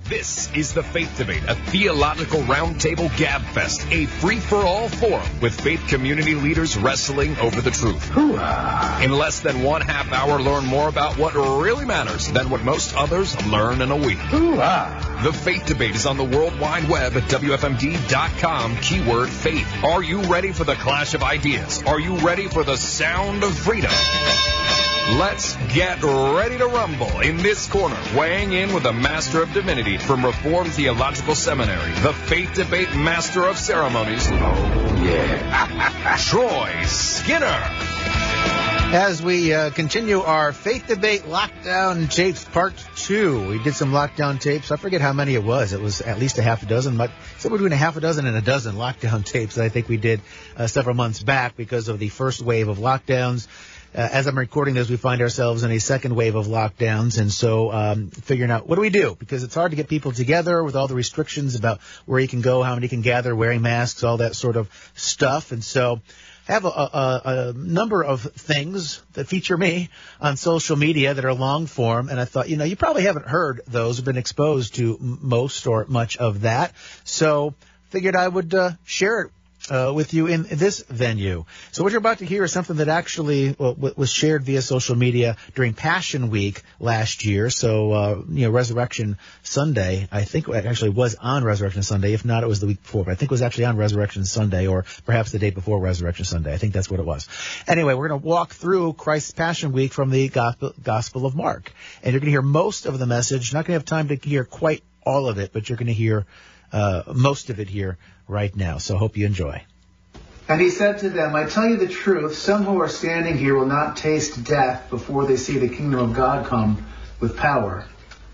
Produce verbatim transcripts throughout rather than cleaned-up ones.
This is the Faith Debate, a theological roundtable gabfest, a free-for-all forum with faith community leaders wrestling over the truth. Hoorah. In less than one half hour, learn more about what really matters than what most others learn in a week. Hoorah. The Faith Debate is on the World Wide Web at W F M D dot com, keyword faith. Are you ready for the clash of ideas? Are you ready for the sound of freedom? Let's get ready to rumble. In this corner, weighing in with the Master of Divinity from Reformed Theological Seminary, the Faith Debate Master of Ceremonies, oh yeah, Troy Skinner. As we uh, continue our Faith Debate Lockdown Tapes Part two, we did some lockdown tapes. I forget how many it was. It was at least a half a dozen, but somewhere between a half a dozen and a dozen lockdown tapes that I think we did uh, several months back because of the first wave of lockdowns. Uh, as I'm recording this, we find ourselves in a second wave of lockdowns, and so um, figuring out what do we do, because it's hard to get people together with all the restrictions about where you can go, how many can gather, wearing masks, all that sort of stuff. And so I have a, a, a number of things that feature me on social media that are long form, and I thought, you know, you probably haven't heard those, or been exposed to most or much of that, so figured I would uh, share it Uh, with you in this venue. So what you're about to hear is something that actually well, was shared via social media during Passion Week last year. So, uh, you know, Resurrection Sunday, I think it actually was on Resurrection Sunday. If not, it was the week before, but I think it was actually on Resurrection Sunday, or perhaps the day before Resurrection Sunday. I think that's what it was. Anyway, we're going to walk through Christ's Passion Week from the Gospel, Gospel of Mark. And you're going to hear most of the message. You're not going to have time to hear quite all of it, but you're going to hear uh, most of it here right now. So I hope you enjoy. And he said to them, I tell you the truth, some who are standing here will not taste death before they see the kingdom of God come with power.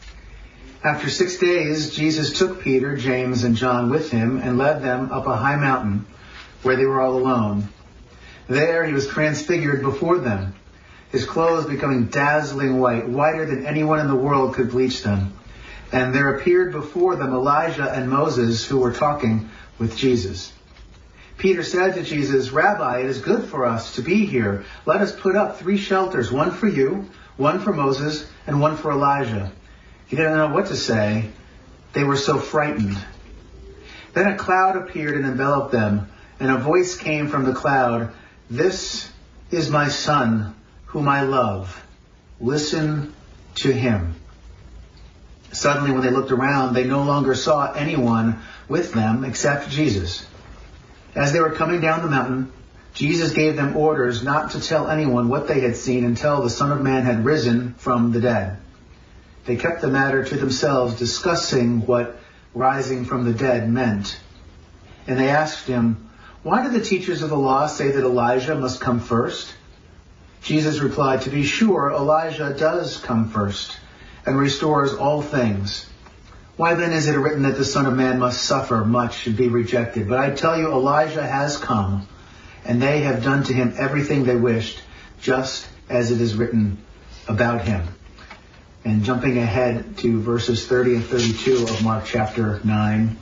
After six days, Jesus took Peter, James, and John with him and led them up a high mountain where they were all alone. There he was transfigured before them, his clothes becoming dazzling white, whiter than anyone in the world could bleach them. And there appeared before them Elijah and Moses, who were talking with Jesus. Peter said to Jesus, Rabbi, it is good for us to be here. Let us put up three shelters, one for you, one for Moses, and one for Elijah. He didn't know what to say. They were so frightened. Then a cloud appeared and enveloped them, and a voice came from the cloud, This is my son, whom I love. Listen to him. Suddenly, when they looked around, they no longer saw anyone with them except Jesus. As they were coming down the mountain, Jesus gave them orders not to tell anyone what they had seen until the Son of Man had risen from the dead. They kept the matter to themselves, discussing what rising from the dead meant. And they asked him, Why do the teachers of the law say that Elijah must come first? Jesus replied, To be sure, Elijah does come first and restores all things. Why then is it written that the Son of Man must suffer much and be rejected? But I tell you, Elijah has come, and they have done to him everything they wished, just as it is written about him. And jumping ahead to verses thirty and thirty-two of Mark chapter nine.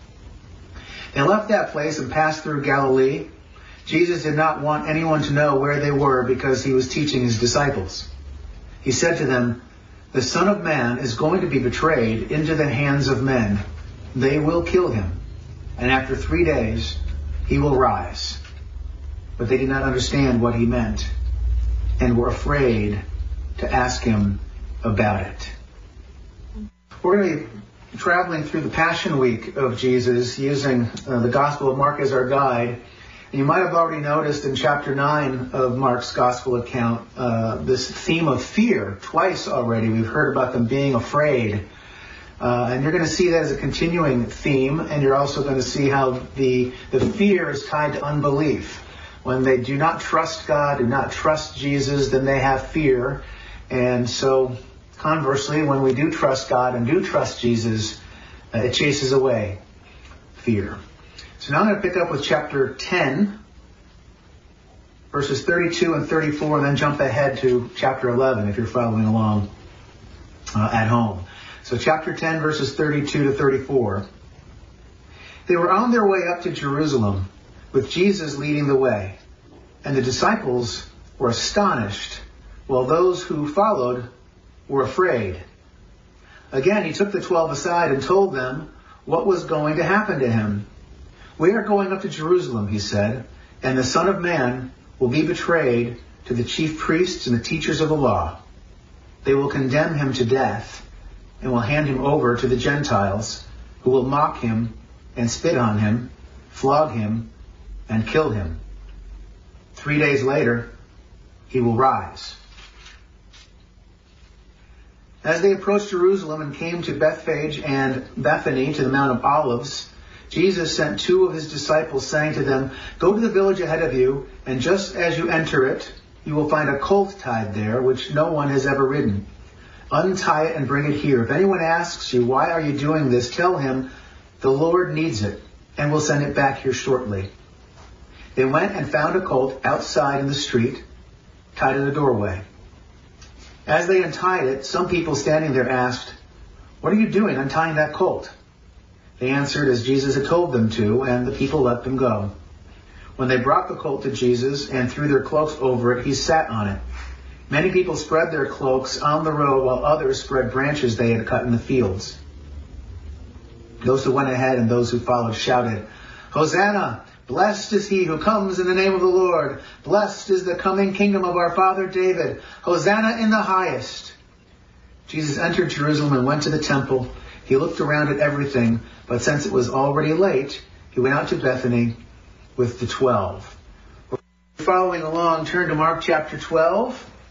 They left that place and passed through Galilee. Jesus did not want anyone to know where they were because he was teaching his disciples. He said to them, The Son of Man is going to be betrayed into the hands of men. They will kill him, and after three days he will rise. But they did not understand what he meant, and were afraid to ask him about it. We're going to be traveling through the Passion Week of Jesus, using uh, the Gospel of Mark as our guide. And you might have already noticed in chapter nine of Mark's Gospel account uh, this theme of fear. Twice already we've heard about them being afraid. Uh, and you're going to see that as a continuing theme. And you're also going to see how the, the fear is tied to unbelief. When they do not trust God, do not trust Jesus, then they have fear. And so conversely, when we do trust God and do trust Jesus, uh, it chases away fear. So now I'm going to pick up with chapter ten, verses thirty-two and thirty-four, and then jump ahead to chapter eleven if you're following along uh, at home. So chapter ten, verses thirty-two to thirty-four. They were on their way up to Jerusalem, with Jesus leading the way, and the disciples were astonished, while those who followed were afraid. Again, he took the twelve aside and told them what was going to happen to him. "We are going up to Jerusalem," he said, "and the Son of Man will be betrayed to the chief priests and the teachers of the law. They will condemn him to death and will hand him over to the Gentiles, who will mock him and spit on him, flog him, and kill him. Three days later, he will rise." As they approached Jerusalem and came to Bethphage and Bethany, to the Mount of Olives, Jesus sent two of his disciples, saying to them, "Go to the village ahead of you, and just as you enter it, you will find a colt tied there, which no one has ever ridden. Untie it and bring it here. If anyone asks you, 'Why are you doing this?' tell him, 'The Lord needs it, and will send it back here shortly.'" They went and found a colt outside in the street, tied in the doorway. As they untied it, some people standing there asked, "What are you doing untying that colt?" They answered as Jesus had told them to, and the people let them go. When they brought the colt to Jesus and threw their cloaks over it, he sat on it. Many people spread their cloaks on the road, while others spread branches they had cut in the fields. Those who went ahead and those who followed shouted, "Hosanna! Blessed is he who comes in the name of the Lord. Blessed is the coming kingdom of our father David. Hosanna in the highest." Jesus entered Jerusalem and went to the temple. He looked around at everything, but since it was already late, he went out to Bethany with the twelve. Following along, turn to Mark chapter twelve.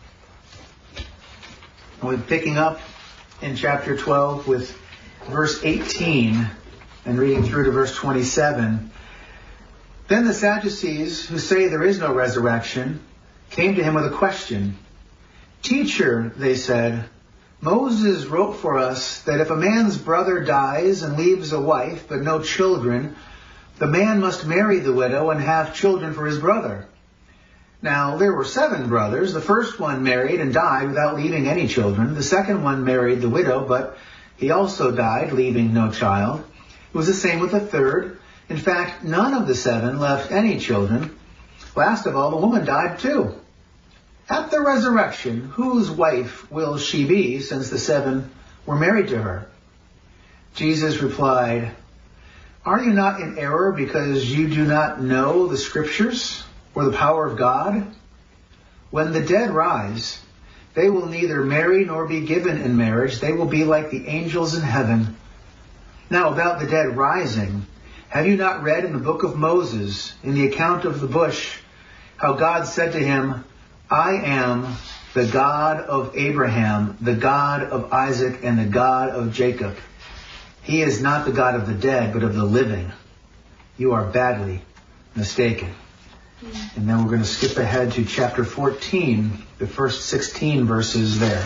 We're picking up in chapter twelve with verse eighteen and reading through to verse twenty-seven. Then the Sadducees, who say there is no resurrection, came to him with a question. "Teacher," they said, "Moses wrote for us that if a man's brother dies and leaves a wife but no children, the man must marry the widow and have children for his brother. Now there were seven brothers. The first one married and died without leaving any children. The second one married the widow, but he also died, leaving no child. It was the same with the third. In fact, none of the seven left any children. Last of all, the woman died too. At the resurrection, whose wife will she be, since the seven were married to her?" Jesus replied, "Are you not in error because you do not know the Scriptures or the power of God? When the dead rise, they will neither marry nor be given in marriage. They will be like the angels in heaven. Now about the dead rising, have you not read in the book of Moses, in the account of the bush, how God said to him, 'I am the God of Abraham, the God of Isaac, and the God of Jacob'? He is not the God of the dead, but of the living. You are badly mistaken." And then we're going to skip ahead to chapter fourteen, the first sixteen verses there.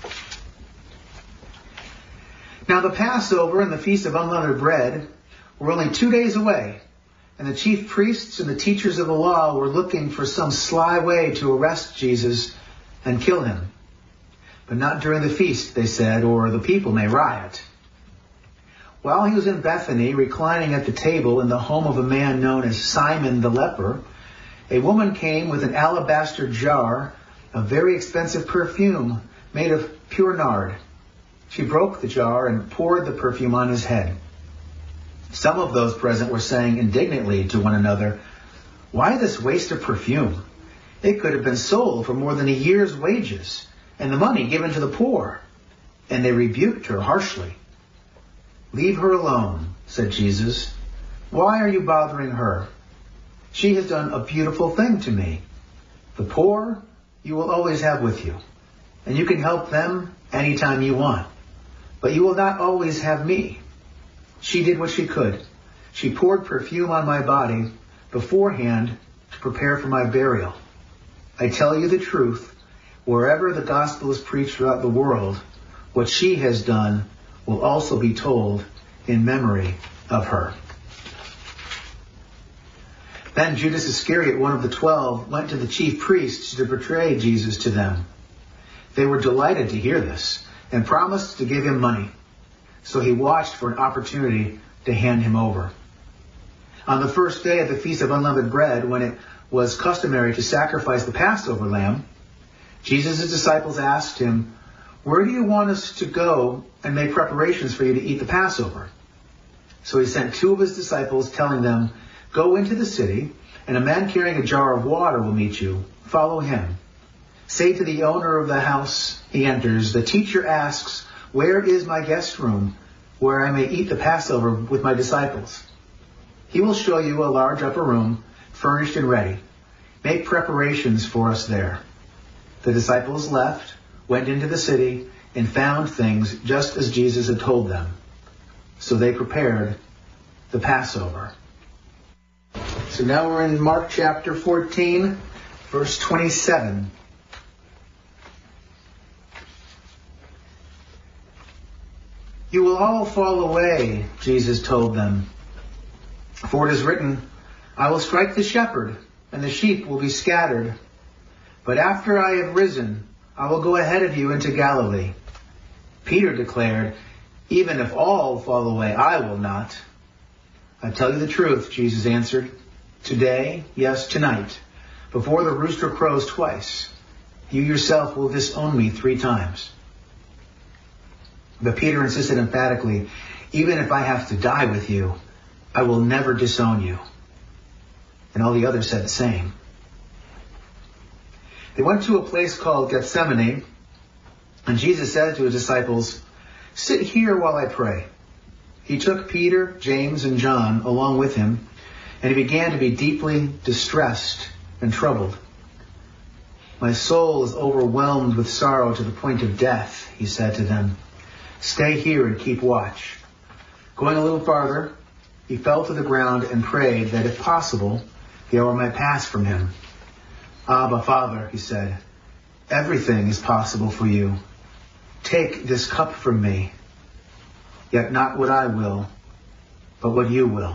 Now the Passover and the Feast of Unleavened Bread were only two days away, and the chief priests and the teachers of the law were looking for some sly way to arrest Jesus and kill him. But not during the feast, they said, or the people may riot. While he was in Bethany, reclining at the table in the home of a man known as Simon the leper, a woman came with an alabaster jar of very expensive perfume made of pure nard. She broke the jar and poured the perfume on his head. Some of those present were saying indignantly to one another, "Why this waste of perfume? It could have been sold for more than a year's wages, and the money given to the poor." And they rebuked her harshly. "Leave her alone," said Jesus. "Why are you bothering her? She has done a beautiful thing to me. The poor you will always have with you, and you can help them anytime you want. But you will not always have me. She did what she could. She poured perfume on my body beforehand to prepare for my burial. I tell you the truth, wherever the gospel is preached throughout the world, what she has done will also be told in memory of her." Then Judas Iscariot, one of the twelve, went to the chief priests to betray Jesus to them. They were delighted to hear this and promised to give him money. So he watched for an opportunity to hand him over. On the first day of the Feast of Unleavened Bread, when it was customary to sacrifice the Passover lamb, Jesus' disciples asked him, "Where do you want us to go and make preparations for you to eat the Passover?" So he sent two of his disciples, telling them, "Go into the city, and a man carrying a jar of water will meet you. Follow him. Say to the owner of the house he enters, 'The teacher asks, where is my guest room, where I may eat the Passover with my disciples?' He will show you a large upper room, furnished and ready. Make preparations for us there." The disciples left, went into the city, and found things just as Jesus had told them. So they prepared the Passover. So now we're in Mark chapter fourteen, verse twenty-seven. "You will all fall away," Jesus told them. "For it is written, I will strike the shepherd, and the sheep will be scattered. But after I have risen, I will go ahead of you into Galilee." Peter declared, "Even if all fall away, I will not." "I tell you the truth," Jesus answered. "Today, yes, tonight, before the rooster crows twice, you yourself will disown me three times." But Peter insisted emphatically, "Even if I have to die with you, I will never disown you." And all the others said the same. They went to a place called Gethsemane, and Jesus said to his disciples, "Sit here while I pray." He took Peter, James, and John along with him, and he began to be deeply distressed and troubled. "My soul is overwhelmed with sorrow to the point of death," he said to them. "Stay here and keep watch." Going a little farther, he fell to the ground and prayed that, if possible, the hour might pass from him. "Abba, Father," he said, "everything is possible for you. Take this cup from me. Yet not what I will, but what you will."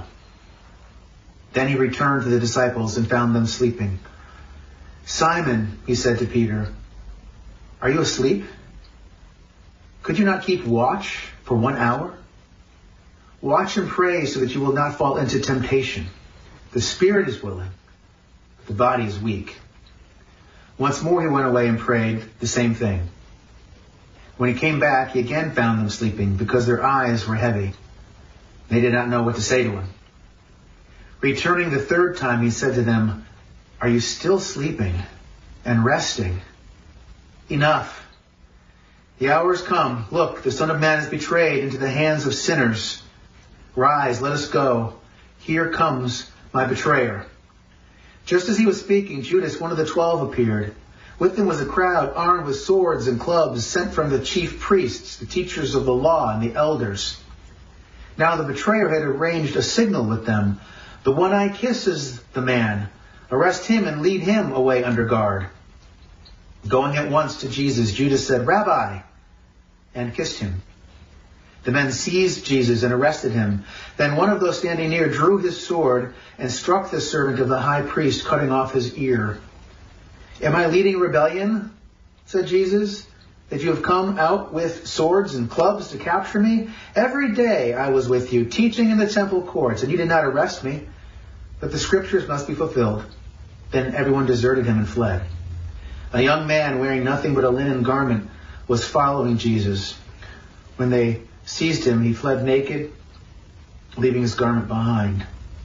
Then he returned to the disciples and found them sleeping. "Simon," he said to Peter, "are you asleep? Could you not keep watch for one hour? Watch and pray so that you will not fall into temptation. The spirit is willing, but the body is weak." Once more he went away and prayed the same thing. When he came back, he again found them sleeping because their eyes were heavy. They did not know what to say to him. Returning the third time, he said to them, "Are you still sleeping and resting? Enough. The hour has come. Look, the Son of Man is betrayed into the hands of sinners. Rise, let us go. Here comes my betrayer." Just as he was speaking, Judas, one of the twelve, appeared. With them was a crowd armed with swords and clubs sent from the chief priests, the teachers of the law, and the elders. Now the betrayer had arranged a signal with them. "The one I kiss is the man. Arrest him and lead him away under guard." Going at once to Jesus, Judas said, "Rabbi," and kissed him. The men seized Jesus and arrested him. Then one of those standing near drew his sword and struck the servant of the high priest, cutting off his ear. "Am I leading rebellion," said Jesus, "that you have come out with swords and clubs to capture me? Every day I was with you, teaching in the temple courts, and you did not arrest me. But the scriptures must be fulfilled." Then everyone deserted him and fled. A young man wearing nothing but a linen garment was following Jesus. When they seized him, he fled naked, leaving his garment behind.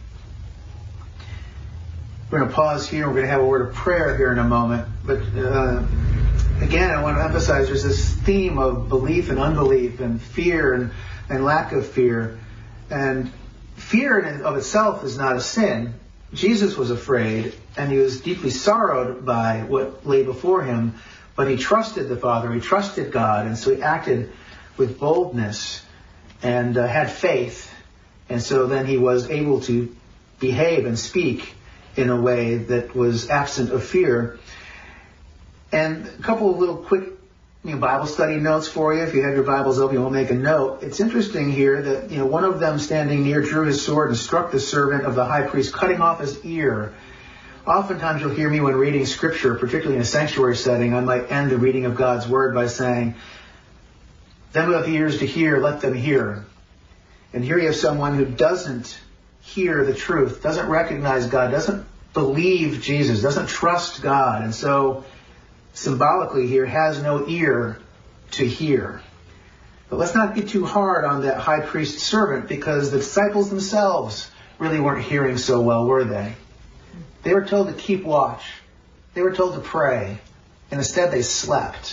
We're going to pause here. We're going to have a word of prayer here in a moment. But uh, again, I want to emphasize there's this theme of belief and unbelief and fear and, and lack of fear. And fear in and of itself is not a sin. Jesus was afraid, and he was deeply sorrowed by what lay before him. But he trusted the Father. He trusted God. And so he acted with boldness and uh, had faith. And so then he was able to behave and speak in a way that was absent of fear. And a couple of little quick you know, Bible study notes for you. If you have your Bibles open, you'll make a note. It's interesting here that you know one of them standing near drew his sword and struck the servant of the high priest, cutting off his ear. Oftentimes you'll hear me when reading Scripture, particularly in a sanctuary setting, I might end the reading of God's Word by saying, "Them who have ears to hear, let them hear." And here you have someone who doesn't hear the truth, doesn't recognize God, doesn't believe Jesus, doesn't trust God, and so symbolically here has no ear to hear. But let's not be too hard on that high priest servant, because the disciples themselves really weren't hearing so well, were they? They were told to keep watch. They were told to pray. And instead they slept.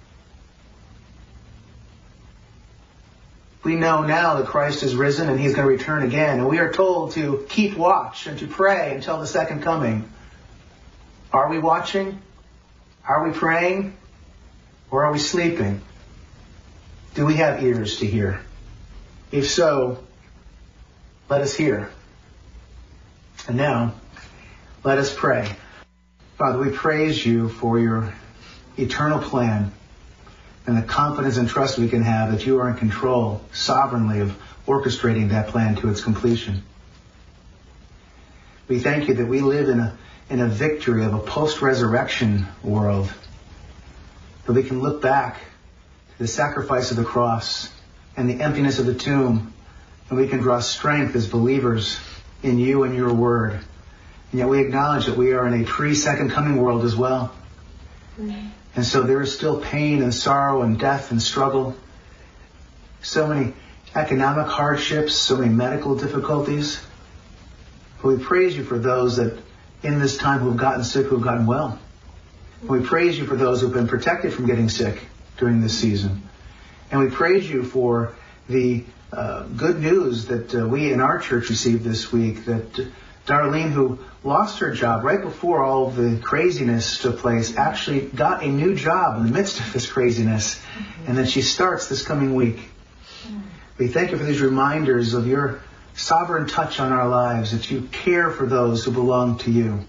We know now that Christ is risen and he's going to return again. And we are told to keep watch and to pray until the second coming. Are we watching? Are we praying? Or are we sleeping? Do we have ears to hear? If so, let us hear. And now, let us pray. Father, we praise you for your eternal plan and the confidence and trust we can have that you are in control sovereignly of orchestrating that plan to its completion. We thank you that we live in a, in a victory of a post-resurrection world, that we can look back to the sacrifice of the cross and the emptiness of the tomb, and we can draw strength as believers in you and your word. And yet we acknowledge that we are in a pre-second coming world as well. Mm-hmm. And so there is still pain and sorrow and death and struggle. So many economic hardships, so many medical difficulties. But we praise you for those that in this time who have gotten sick, who have gotten well. And we praise you for those who have been protected from getting sick during this season. And we praise you for the uh, good news that uh, we in our church received this week, that uh, Darlene, who lost her job right before all of the craziness took place, actually got a new job in the midst of this craziness, mm-hmm. and that she starts this coming week. Mm-hmm. We thank you for these reminders of your sovereign touch on our lives, that you care for those who belong to you,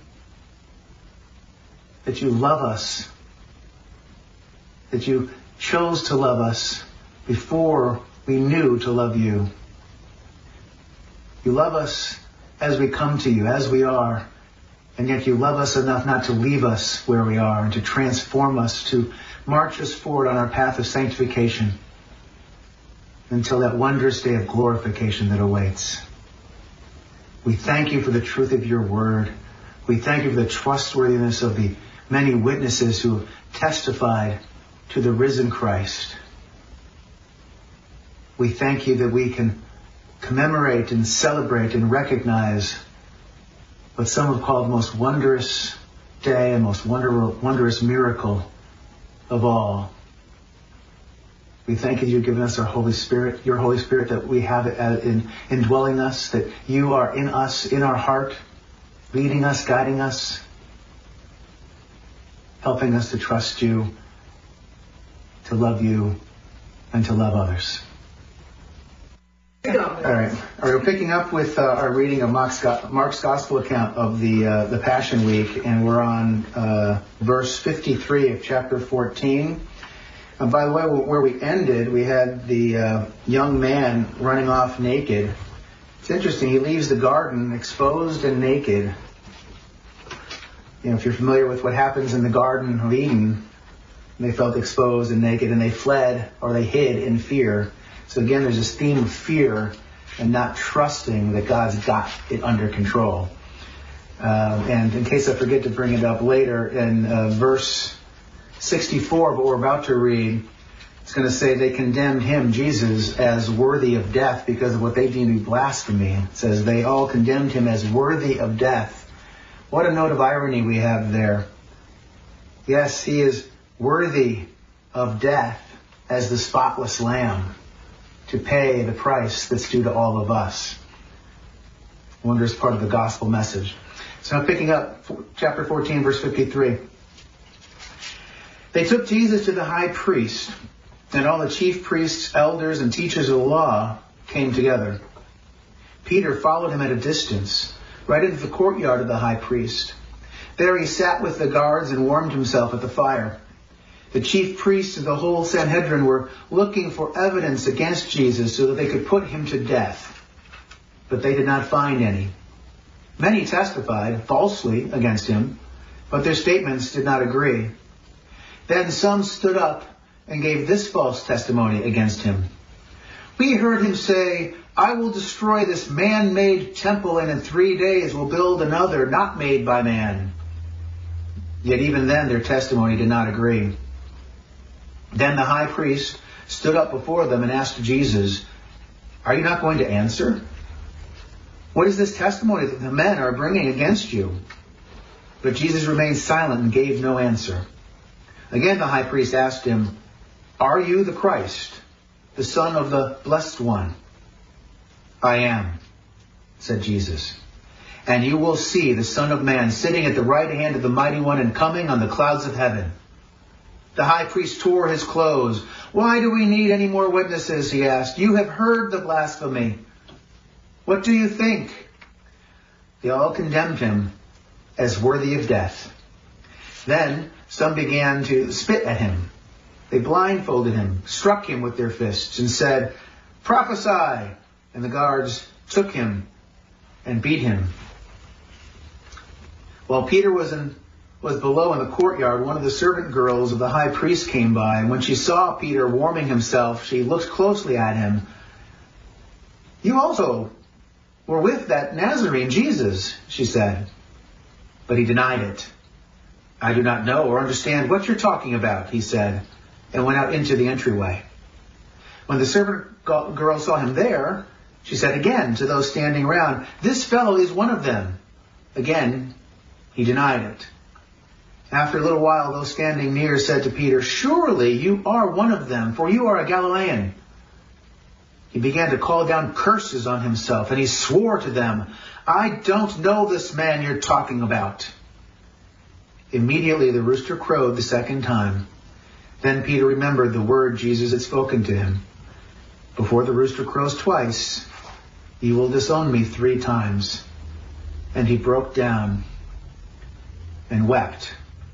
that you love us, that you chose to love us before we knew to love you. You love us as we come to you, as we are, and yet you love us enough not to leave us where we are and to transform us, to march us forward on our path of sanctification until that wondrous day of glorification that awaits. We thank you for the truth of your word. We thank you for the trustworthiness of the many witnesses who have testified to the risen Christ. We thank you that we can commemorate and celebrate and recognize what some have called the most wondrous day and most wonder, wondrous miracle of all. We thank you you've given us our Holy Spirit, your Holy Spirit, that we have it in indwelling us, that you are in us, in our heart, leading us, guiding us, helping us to trust you, to love you, and to love others. All right. All right. We're picking up with uh, our reading of Mark's, Mark's Gospel account of the uh, the Passion Week, and we're on uh, verse fifty-three of chapter fourteen. And by the way, where we ended, we had the uh, young man running off naked. It's interesting. He leaves the garden exposed and naked. You know, if you're familiar with what happens in the Garden of Eden, they felt exposed and naked, and they fled or they hid in fear. So again, there's this theme of fear and not trusting that God's got it under control. Uh, and in case I forget to bring it up later, in uh, verse sixty-four, but we're about to read, it's going to say they condemned him, Jesus, as worthy of death because of what they deemed to be blasphemy. It says they all condemned him as worthy of death. What a note of irony we have there. Yes, he is worthy of death as the spotless lamb, to pay the price that's due to all of us. I wonder it's part of the gospel message. So I'm picking up chapter fourteen, verse fifty-three. They took Jesus to the high priest, and all the chief priests, elders, and teachers of the law came together. Peter followed him at a distance, right into the courtyard of the high priest. There he sat with the guards and warmed himself at the fire. The chief priests and the whole Sanhedrin were looking for evidence against Jesus so that they could put him to death. But they did not find any. Many testified falsely against him, but their statements did not agree. Then some stood up and gave this false testimony against him. We heard him say, I will destroy this man-made temple, and in three days will build another not made by man. Yet even then their testimony did not agree. Then the high priest stood up before them and asked Jesus, "Are you not going to answer? What is this testimony that the men are bringing against you?" But Jesus remained silent and gave no answer. Again the high priest asked him, "Are you the Christ, the Son of the Blessed One?" "I am," said Jesus. "And you will see the Son of Man sitting at the right hand of the Mighty One and coming on the clouds of heaven." The high priest tore his clothes. "Why do we need any more witnesses?" he asked. "You have heard the blasphemy. What do you think?" They all condemned him as worthy of death. Then some began to spit at him. They blindfolded him, struck him with their fists, and said, "Prophesy!" And the guards took him and beat him. While Peter was in, was below in the courtyard, one of the servant girls of the high priest came by, and when she saw Peter warming himself, she looked closely at him. "You also were with that Nazarene Jesus," she said. But he denied it. "I do not know or understand what you're talking about," he said, and went out into the entryway. When the servant girl saw him there, she said again to those standing around, "This fellow is one of them." Again, he denied it. After a little while, those standing near said to Peter, "Surely you are one of them, for you are a Galilean." He began to call down curses on himself, and he swore to them, "I don't know this man you're talking about." Immediately the rooster crowed the second time. Then Peter remembered the word Jesus had spoken to him. "Before the rooster crows twice, you will disown me three times." And he broke down and wept.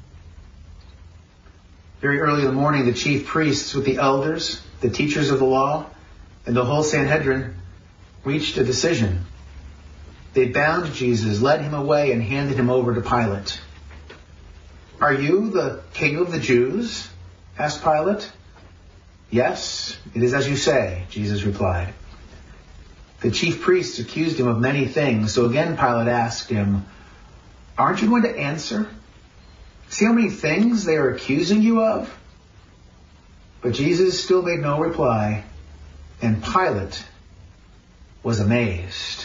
Very early in the morning, the chief priests with the elders, the teachers of the law, and the whole Sanhedrin reached a decision. They bound Jesus, led him away, and handed him over to Pilate. "Are you the king of the Jews?" asked Pilate. "Yes, it is as you say," Jesus replied. The chief priests accused him of many things, so again Pilate asked him, "Aren't you going to answer? See how many things they are accusing you of?" But Jesus still made no reply, and Pilate was amazed.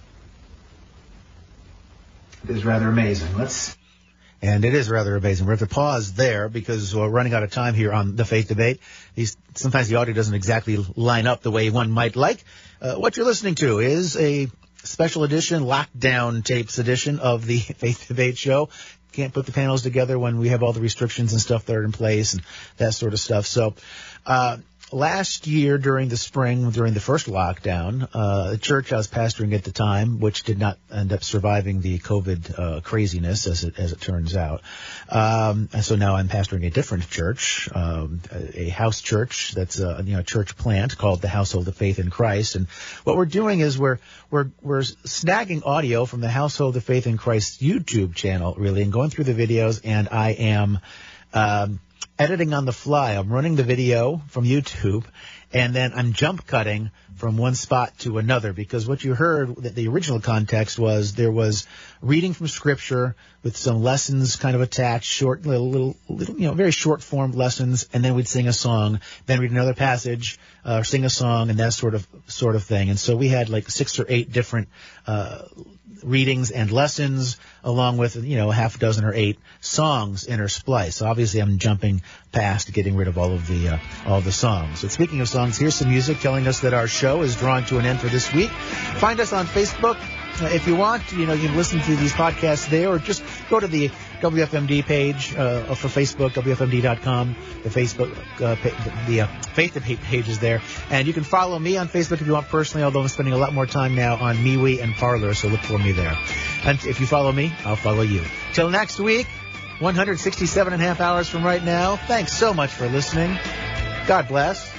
It is rather amazing. Let's... And it is rather amazing. We have to pause there because we're running out of time here on the Faith Debate. These, sometimes the audio doesn't exactly line up the way one might like. Uh, what you're listening to is a special edition, lockdown tapes edition of the Faith Debate show. Can't put the panels together when we have all the restrictions and stuff that are in place and that sort of stuff. So, uh, last year during the spring, during the first lockdown, uh, the church I was pastoring at the time, which did not end up surviving the COVID uh, craziness, as it as it turns out. Um, and so now I'm pastoring a different church, um, a, a house church that's a you know church plant called the Household of Faith in Christ. And what we're doing is we're we're we're snagging audio from the Household of Faith in Christ YouTube channel, really, and going through the videos. And I am. Um, editing on the fly. I'm running the video from YouTube, and then I'm jump cutting from one spot to another, because what you heard, the original context was there was reading from Scripture with some lessons kind of attached, short, little, little, little you know, very short form lessons, and then we'd sing a song, then read another passage, uh, sing a song, and that sort of sort of thing. And so we had like six or eight different uh readings and lessons, along with, you know, a half a dozen or eight songs interspliced. So obviously I'm jumping past getting rid of all of the uh, all of the songs. So speaking of songs, here's some music telling us that our show is drawing to an end for this week. Find us on Facebook. Uh, if you want, you know, you can listen to these podcasts there, or just go to the W F M D page uh, for Facebook, W F M D dot com. The Facebook, uh, pa- the uh, Faith Debate page is there. And you can follow me on Facebook if you want personally, although I'm spending a lot more time now on MeWe and Parler, so look for me there. And if you follow me, I'll follow you. Till next week, one hundred sixty-seven and a half hours from right now, thanks so much for listening. God bless.